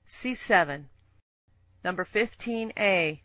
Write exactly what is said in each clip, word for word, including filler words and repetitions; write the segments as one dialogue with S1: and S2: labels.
S1: C seven. Number fifteen A.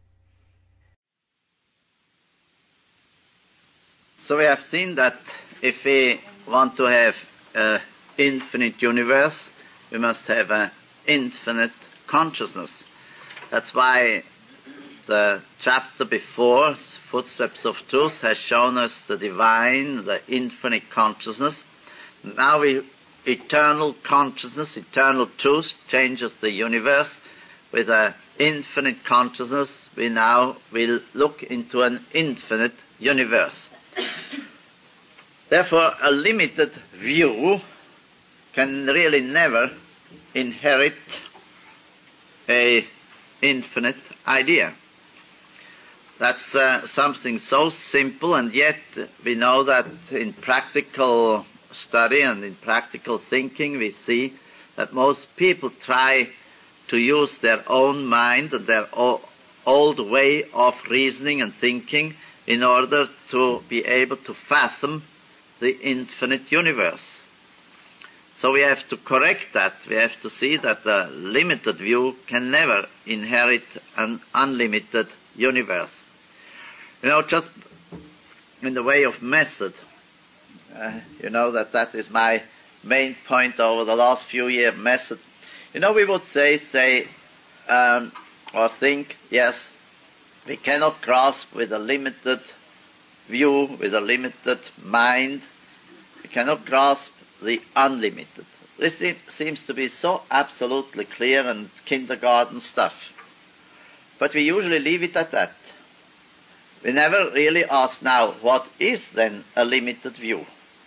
S2: So we have seen that if we want to have an infinite universe, we must have an infinite consciousness. That's why the chapter before, Footsteps of Truth, has shown us the divine, the infinite consciousness. Now we, eternal consciousness, eternal truth changes the universe. With an infinite consciousness, we now will look into an infinite universe. Therefore, a limited view can really never inherit an infinite idea. That's uh, something so simple, and yet we know that in practical study and in practical thinking we see that most people try to use their own mind and their old way of reasoning and thinking in order to be able to fathom the infinite universe. So we have to correct that. We have to see that a limited view can never inherit an unlimited universe. You know, just in the way of method, uh, you know that that is my main point over the last few years, method. You know, we would say, say, um, or think, yes, we cannot grasp with a limited view, with a limited mind. We cannot grasp the unlimited. This seems to be so absolutely clear and kindergarten stuff. But we usually leave it at that. We never really ask now, what is then a limited view?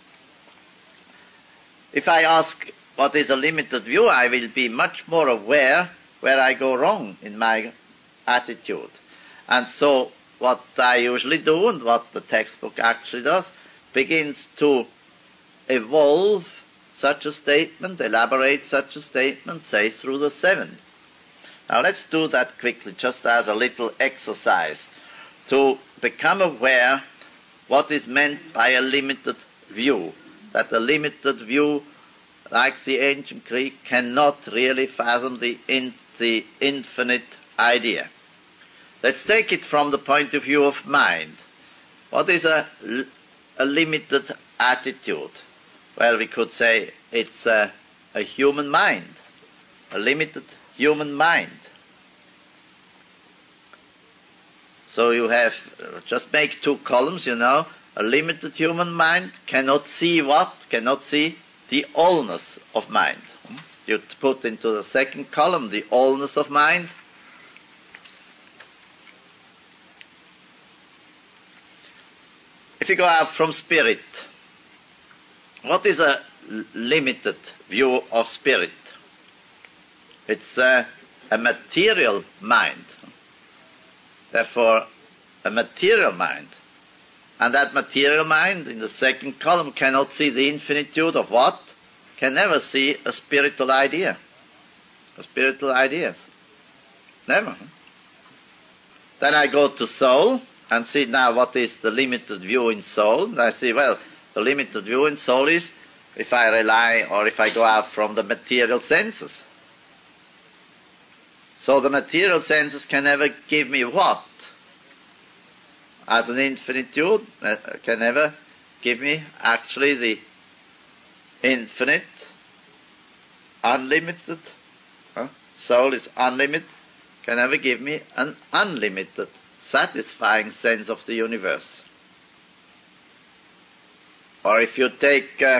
S2: If I ask what is a limited view, I will be much more aware where I go wrong in my attitude. And so what I usually do, and what the textbook actually does, begins to evolve such a statement, elaborate such a statement, say through the seven. Now let's do that quickly, just as a little exercise, to become aware what is meant by a limited view. That a limited view, like the ancient Greek, cannot really fathom the, in, the infinite idea. Let's take it from the point of view of mind. What is a, a limited attitude? Well, we could say it's a, a human mind, a limited human mind. So you have, just make two columns, you know, a limited human mind cannot see what? Cannot see the allness of mind. You put into the second column the allness of mind. If you go out from spirit, what is a limited view of spirit? It's a, a material mind. Therefore, a material mind. And that material mind, in the second column, cannot see the infinitude of what? Can never see a spiritual idea. A spiritual ideas. Never. Then I go to soul, and see now what is the limited view in soul. And I see, well, the limited view in soul is if I rely or if I go out from the material senses. So the material senses can never give me what? As an infinitude, uh, can never give me actually the infinite, unlimited. Huh? Soul is unlimited, can never give me an unlimited, satisfying sense of the universe. Or if you take uh,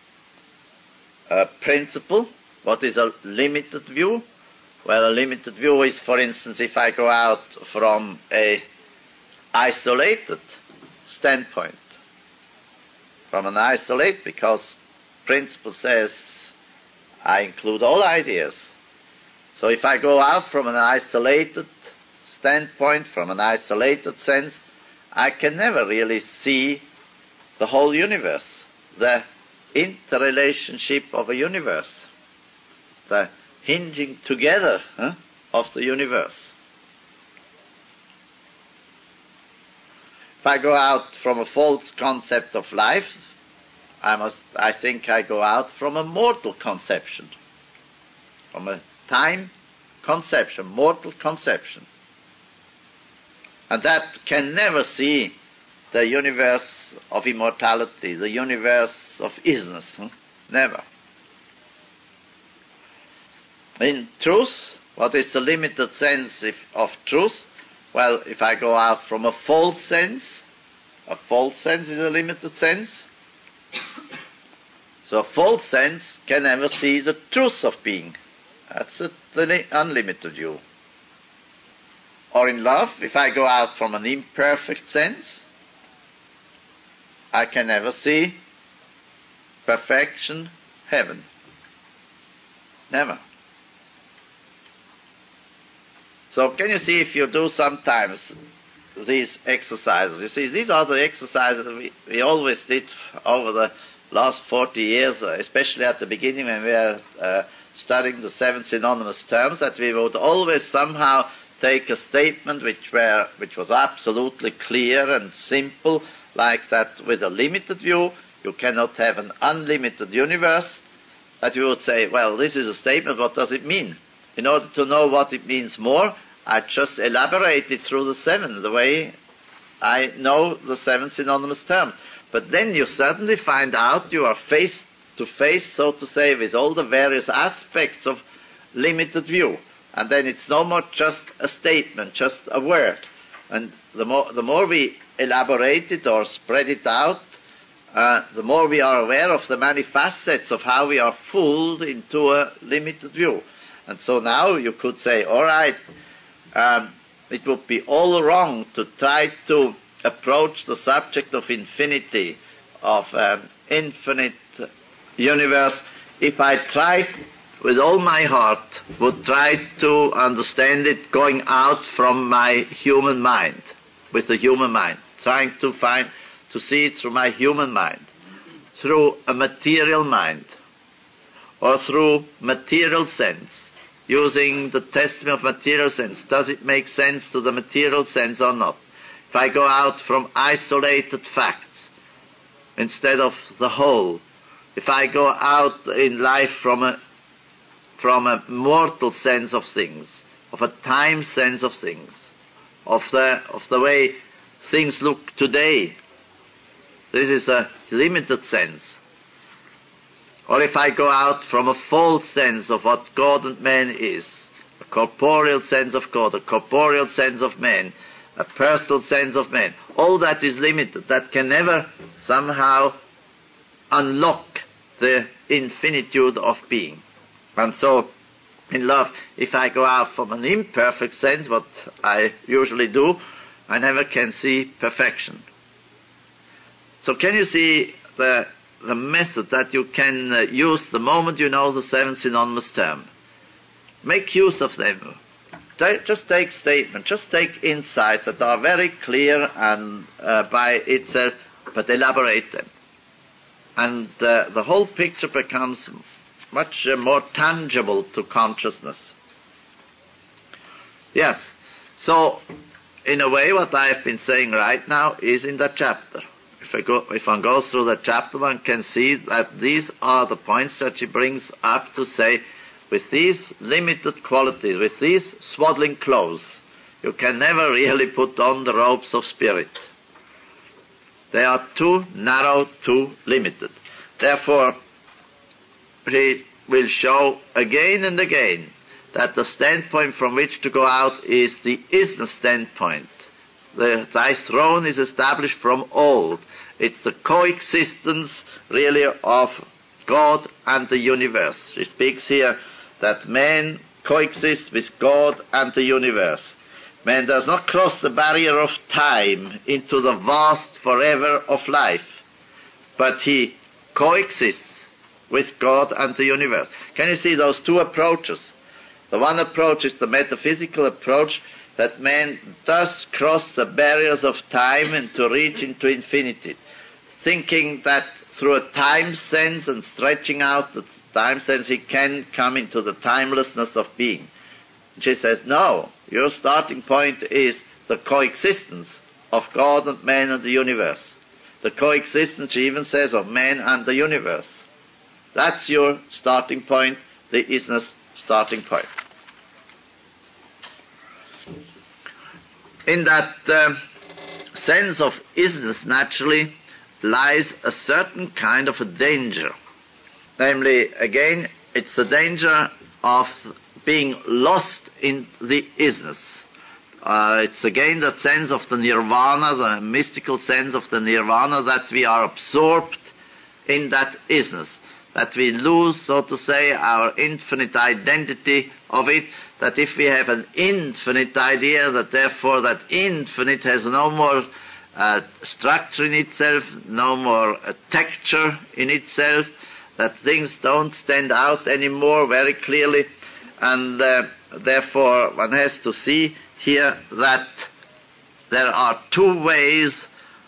S2: a principle, what is a limited view? Well, a limited view is, for instance, if I go out from a isolated standpoint, from an isolate, because principle says I include all ideas. So if I go out from an isolated standpoint, from an isolated sense, I can never really see the whole universe, the interrelationship of a universe, the hinging together huh, of the universe. If I go out from a false concept of life, I must, I think I go out from a mortal conception, from a time conception, mortal conception. And that can never see the universe of immortality, the universe of isness. Huh? Never. In truth, what is the limited sense if, of truth? Well, if I go out from a false sense, a false sense is a limited sense. So a false sense can never see the truth of being. That's a, the unlimited view. Or in love, if I go out from an imperfect sense, I can never see perfection, heaven. Never. So can you see, if you do sometimes these exercises, you see, these are the exercises we, we always did over the last forty years, especially at the beginning when we were uh, studying the seven synonymous terms, that we would always somehow take a statement which were which was absolutely clear and simple, like that with a limited view, you cannot have an unlimited universe, that you would say, well, this is a statement, what does it mean? In order to know what it means more, I just elaborate it through the seven, the way I know the seven synonymous terms. But then you suddenly find out you are face to face, so to say, with all the various aspects of limited view. And then it's no more just a statement, just a word. And the more, the more we elaborate it or spread it out, uh, the more we are aware of the many facets of how we are fooled into a limited view. And so now you could say, all right, um, it would be all wrong to try to approach the subject of infinity, of an infinite universe, if I tried with all my heart, would try to understand it going out from my human mind, with the human mind, trying to find, to see it through my human mind, through a material mind, or through material sense, using the testimony of material sense. Does it make sense to the material sense or not? If I go out from isolated facts instead of the whole, if I go out in life from a from a mortal sense of things, of a time sense of things, of the of the way things look today, this is a limited sense. Or if I go out from a false sense of what God and man is, a corporeal sense of God, a corporeal sense of man, a personal sense of man, all that is limited. That can never somehow unlock the infinitude of being. And so, in love, if I go out from an imperfect sense, what I usually do, I never can see perfection. So can you see the the method that you can uh, use the moment you know the seven synonymous terms? Make use of them. Just take statements, just take insights that are very clear and uh, by itself, but elaborate them. And uh, the whole picture becomes much uh, more tangible to consciousness. Yes, so in a way what I have been saying right now is in that chapter. If, I go, if one goes through that chapter, one can see that these are the points that she brings up to say, with these limited qualities, with these swaddling clothes, you can never really put on the robes of spirit. They are too narrow, too limited. Therefore, he will show again and again that the standpoint from which to go out is the isness standpoint. The, thy throne is established from old. It's the coexistence, really, of God and the universe. She speaks here that man coexists with God and the universe. Man does not cross the barrier of time into the vast forever of life, but he coexists with God and the universe. Can you see those two approaches? The one approach is the metaphysical approach, that man does cross the barriers of time and to reach into infinity, thinking that through a time sense and stretching out the time sense he can come into the timelessness of being. She says, no, your starting point is the coexistence of God and man and the universe. The coexistence, she even says, of man and the universe. That's your starting point, the isness starting point. in that uh, sense of isness, naturally, lies a certain kind of a danger. Namely, again, it's the danger of being lost in the isness. Uh, it's again that sense of the nirvana, the mystical sense of the nirvana, that we are absorbed in that isness, that we lose, so to say, our infinite identity of it, that if we have an infinite idea, that therefore that infinite has no more uh, structure in itself, no more uh, texture in itself, that things don't stand out anymore very clearly, and uh, therefore one has to see here that there are two ways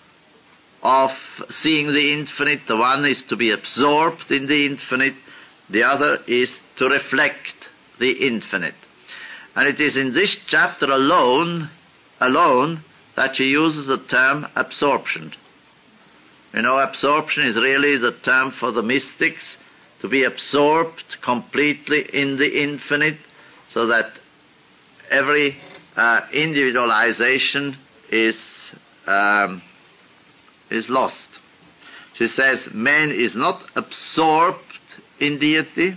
S2: of seeing the infinite. The one is to be absorbed in the infinite, the other is to reflect the infinite. And it is in this chapter alone, alone, that she uses the term absorption. You know, absorption is really the term for the mystics, to be absorbed completely in the infinite, so that every uh, individualization is um, is lost. She says man is not absorbed in deity,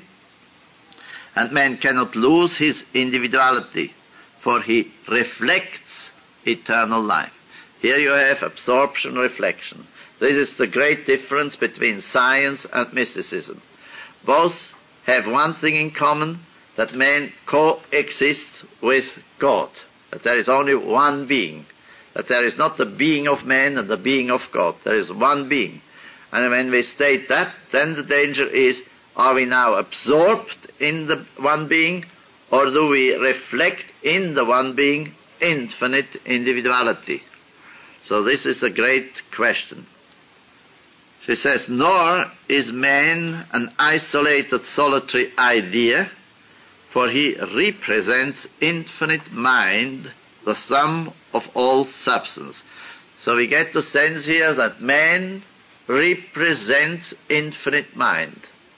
S2: and man cannot lose his individuality, for he reflects eternal life. Here you have absorption, reflection. This is the great difference between science and mysticism. Both have one thing in common, that man coexists with God, that there is only one being, that there is not the being of man and the being of God. There is one being. And when we state that, then the danger is, are we now absorbed in the one being, or do we reflect in the one being infinite individuality? So this is a great question. She says, nor is man an isolated solitary idea, for he represents infinite mind, the sum of all substance. So we get the sense here that man represents infinite mind.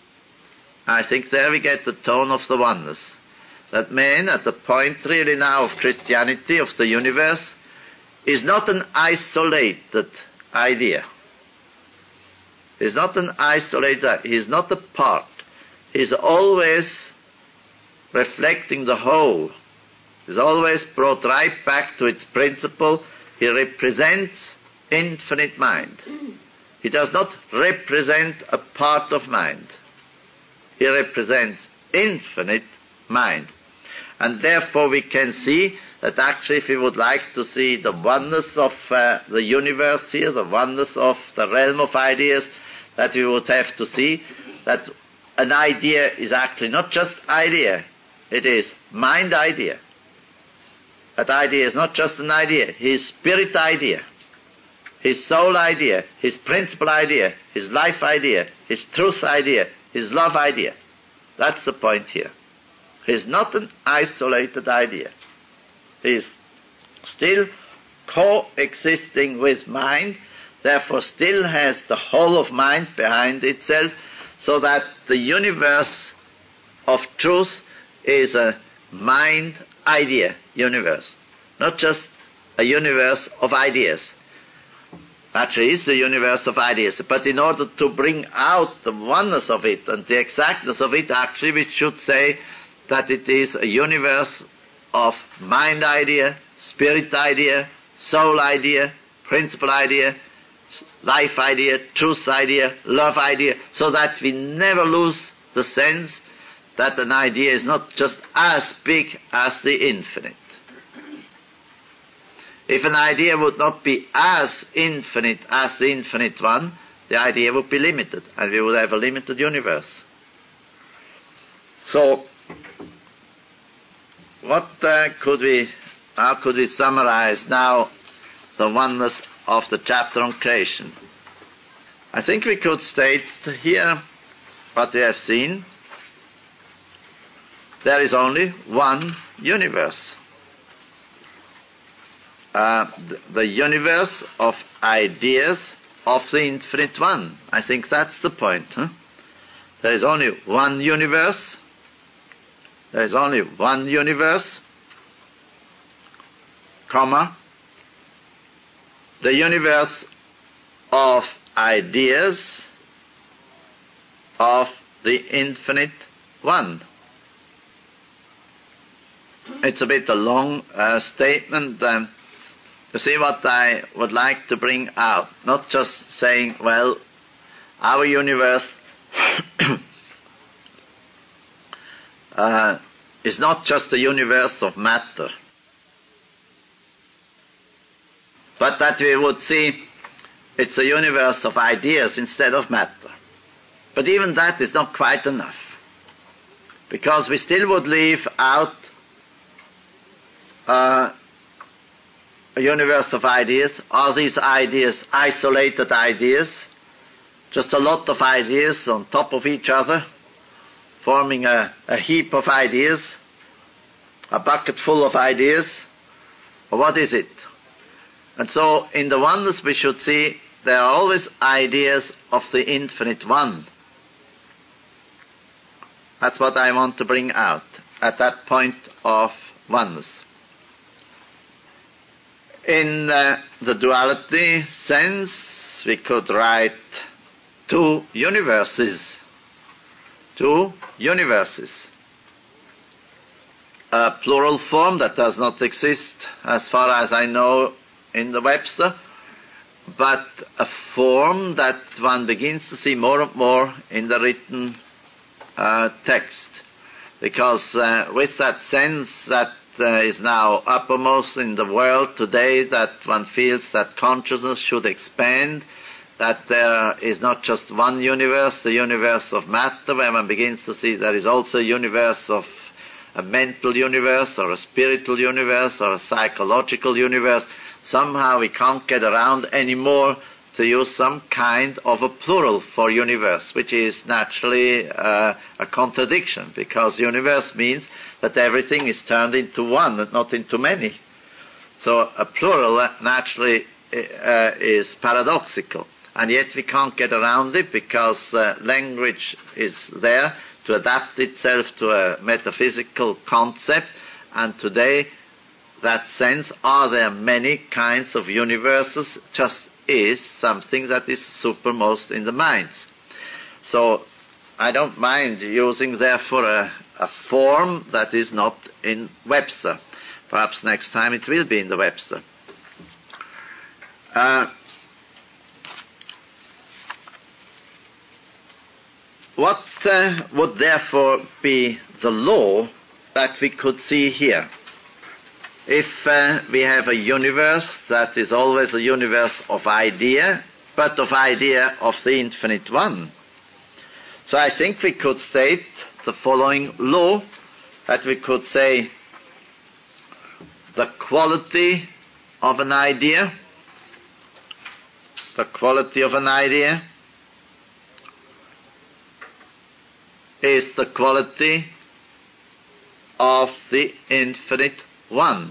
S2: I think there we get the tone of the oneness. That man, at the point really now of Christianity, of the universe, is not an isolated idea. He's not an isolated, he's not a part. He's always reflecting the whole. He's always brought right back to its principle. He represents infinite mind. He does not represent a part of mind. He represents infinite mind. And therefore we can see that actually if we would like to see the oneness of uh, the universe here, the oneness of the realm of ideas, that we would have to see that an idea is actually not just idea, it is mind idea. That idea is not just an idea, his spirit idea, his soul idea, his principle idea, his life idea, his truth idea, his love idea. That's the point here. He's not an isolated idea. He's still coexisting with mind, therefore still has the whole of mind behind itself, so that the universe of truth is a mind idea universe, not just a universe of ideas. Actually, it's the universe of ideas, but in order to bring out the oneness of it and the exactness of it, actually we should say that it is a universe of mind idea, spirit idea, soul idea, principle idea, life idea, truth idea, love idea, so that we never lose the sense that an idea is not just as big as the infinite. If an idea would not be as infinite as the infinite one, the idea would be limited, and we would have a limited universe. So, what uh, could we, how could we summarize now the oneness of the chapter on creation? I think we could state here what we have seen. There is only one universe. Uh, the, the universe of ideas of the infinite one. I think that's the point. Huh? There is only one universe. There is only one universe, comma, the universe of ideas of the infinite one. It's a bit a long uh, statement. Um, you see what I would like to bring out, not just saying, well, our universe uh, is not just a universe of matter, but that we would see it's a universe of ideas instead of matter. But even that is not quite enough, because we still would leave out uh, a universe of ideas. Are these ideas isolated ideas? Just a lot of ideas on top of each other, forming a, a heap of ideas, a bucket full of ideas? Or what is it? And so in the oneness we should see there are always ideas of the infinite one. That's what I want to bring out at that point of oneness. In uh, the duality sense, we could write two universes. Two universes. A plural form that does not exist, as far as I know, in the Webster, but a form that one begins to see more and more in the written uh, text. Because uh, with that sense that uh, is now uppermost in the world today, that one feels that consciousness should expand, that there is not just one universe, the universe of matter, where one begins to see there is also a universe of a mental universe, or a spiritual universe, or a psychological universe. Somehow we can't get around anymore to use some kind of a plural for universe, which is naturally uh, a contradiction, because universe means that everything is turned into one and not into many. So a plural naturally uh, is paradoxical, and yet we can't get around it, because uh, language is there to adapt itself to a metaphysical concept, and today that sense, are there many kinds of universes, just is something that is supermost in the minds. So I don't mind using therefore a, a form that is not in Webster. Perhaps next time it will be in the Webster. Uh, what uh, would therefore be the law that we could see here? If uh, we have a universe that is always a universe of idea, but of idea of the infinite one. So I think we could state the following law, that we could say the quality of an idea, the quality of an idea is the quality of the infinite one.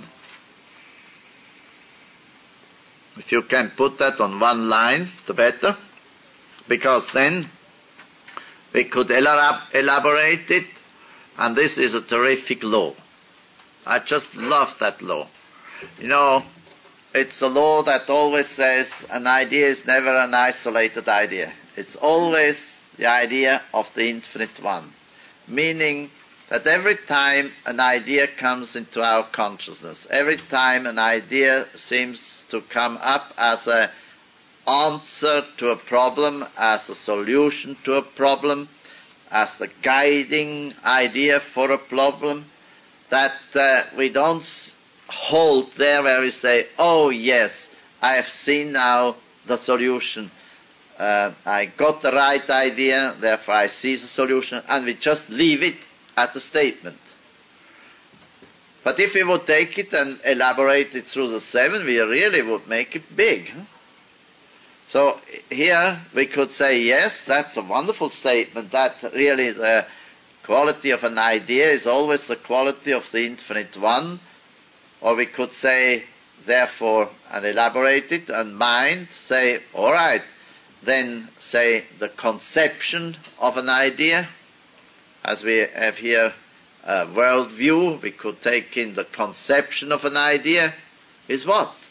S2: If you can put that on one line, the better, because then we could elaborate it, and this is a terrific law. I just love that law. You know, it's a law that always says an idea is never an isolated idea. It's always the idea of the infinite one, meaning that every time an idea comes into our consciousness, every time an idea seems to come up as an answer to a problem, as a solution to a problem, as the guiding idea for a problem, that uh, we don't hold there where we say, oh yes, I have seen now the solution. Uh, I got the right idea, therefore I see the solution, and we just leave it at the statement. But if we would take it and elaborate it through the seven, we really would make it big. So here we could say, yes, that's a wonderful statement, that really the quality of an idea is always the quality of the infinite one. Or we could say, therefore, and elaborate it, and mind, say, all right, then say the conception of an idea. As we have here a world view, we could take in the conception of an idea is what?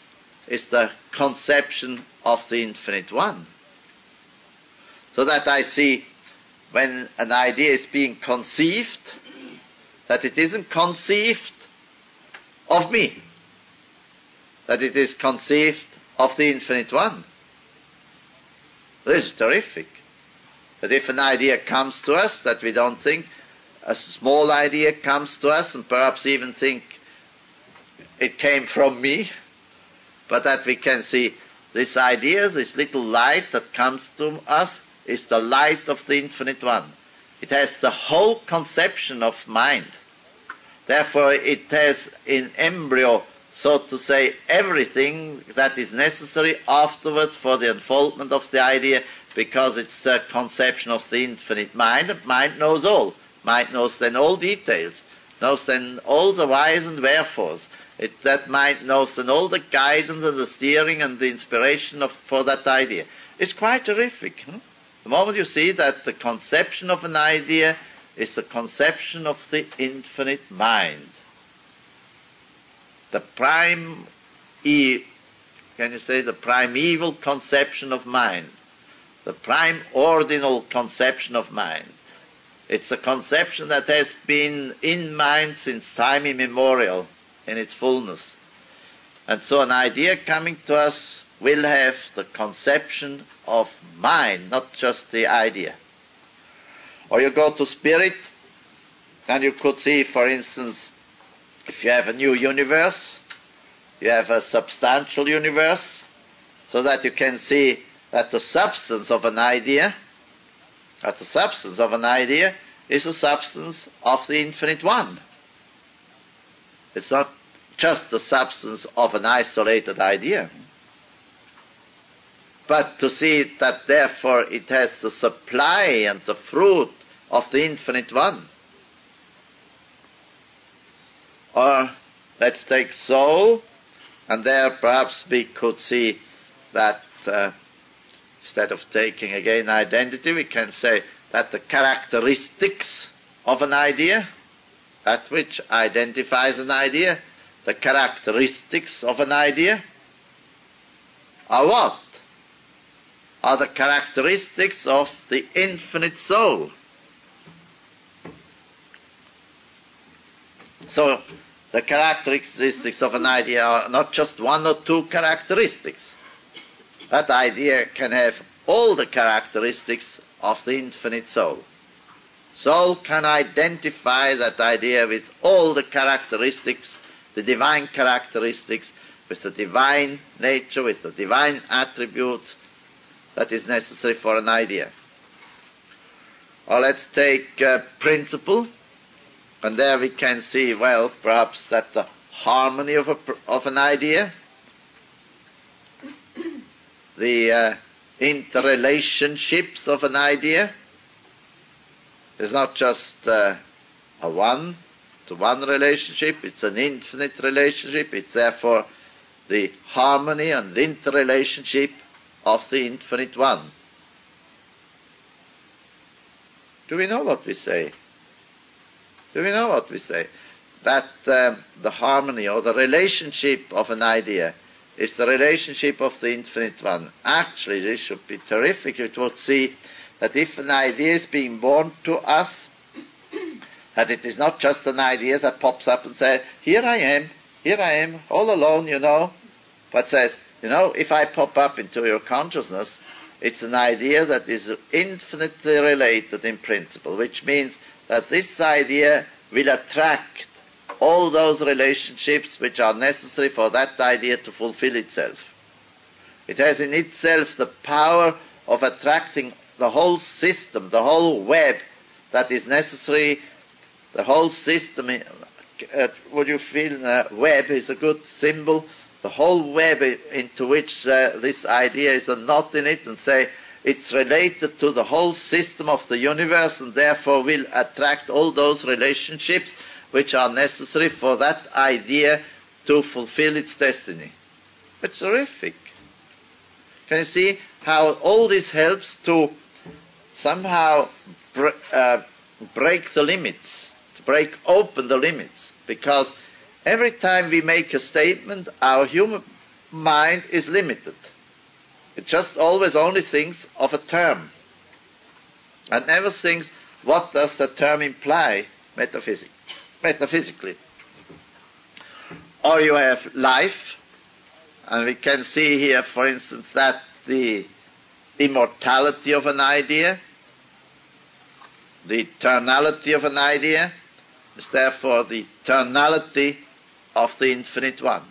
S2: is the conception of the infinite one. So that I see when an idea is being conceived, that it isn't conceived of me, that it is conceived of the infinite one. This is terrific. But if an idea comes to us that we don't think, a small idea comes to us and perhaps even think it came from me, but that we can see this idea, this little light that comes to us, is the light of the infinite one. It has the whole conception of mind. Therefore it has in embryo, so to say, everything that is necessary afterwards for the unfoldment of the idea, because it's a conception of the infinite mind. Mind knows all. Mind knows then all details, knows then all the whys and wherefores. It, that mind knows then all the guidance and the steering and the inspiration of, for that idea. It's quite terrific. Hmm? The moment you see that the conception of an idea is the conception of the infinite mind. The prime, e- can you say the primeval conception of mind, the prime ordinal conception of mind. It's a conception that has been in mind since time immemorial in its fullness. And so an idea coming to us will have the conception of mind, not just the idea. Or you go to spirit, and you could see, for instance, if you have a new universe, you have a substantial universe, so that you can see that the substance of an idea, that the substance of an idea is the substance of the infinite one. It's not just the substance of an isolated idea, but to see that therefore it has the supply and the fruit of the infinite one. Or let's take soul, and there perhaps we could see that uh, instead of taking again identity, we can say that the characteristics of an idea, that which identifies an idea, the characteristics of an idea, are what? Are the characteristics of the infinite soul. So the characteristics of an idea are not just one or two characteristics. That idea can have all the characteristics of the infinite soul. Soul can identify that idea with all the characteristics, the divine characteristics, with the divine nature, with the divine attributes that is necessary for an idea. Or let's take a principle, and there we can see, well, perhaps that the harmony of, a, of an idea, the uh, interrelationships of an idea, is not just uh, a one-to-one relationship, it's an infinite relationship. It's therefore the harmony and the interrelationship of the infinite one. Do we know what we say? Do we know what we say? That uh, the harmony or the relationship of an idea is the relationship of the infinite one. Actually, this should be terrific. You would see that if an idea is being born to us, that it is not just an idea that pops up and says, here I am, here I am, all alone, you know, but says, you know, if I pop up into your consciousness, it's an idea that is infinitely related in principle, which means that this idea will attract all those relationships which are necessary for that idea to fulfill itself. It has in itself the power of attracting the whole system, the whole web that is necessary, the whole system. Uh, would you feel uh, web is a good symbol? The whole web into which uh, this idea is a knot in it, and say it's related to the whole system of the universe, and therefore will attract all those relationships which are necessary for that idea to fulfill its destiny. It's terrific. Can you see how all this helps to somehow br- uh, break the limits, to break open the limits? Because every time we make a statement, our human mind is limited. It just always only thinks of a term, and never thinks, what does that term imply metaphysic, metaphysically? Or you have life, and we can see here, for instance, that the immortality of an idea, the eternality of an idea, is therefore the eternality of the infinite one.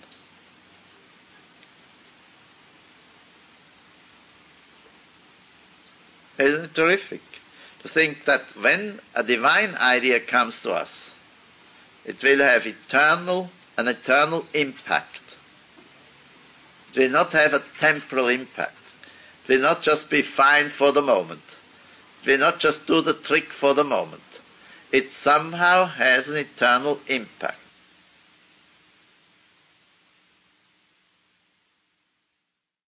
S2: Isn't it terrific to think that when a divine idea comes to us, it will have eternal, an eternal impact. It will not have a temporal impact. It will not just be fine for the moment. It will not just do the trick for the moment. It somehow has an eternal impact.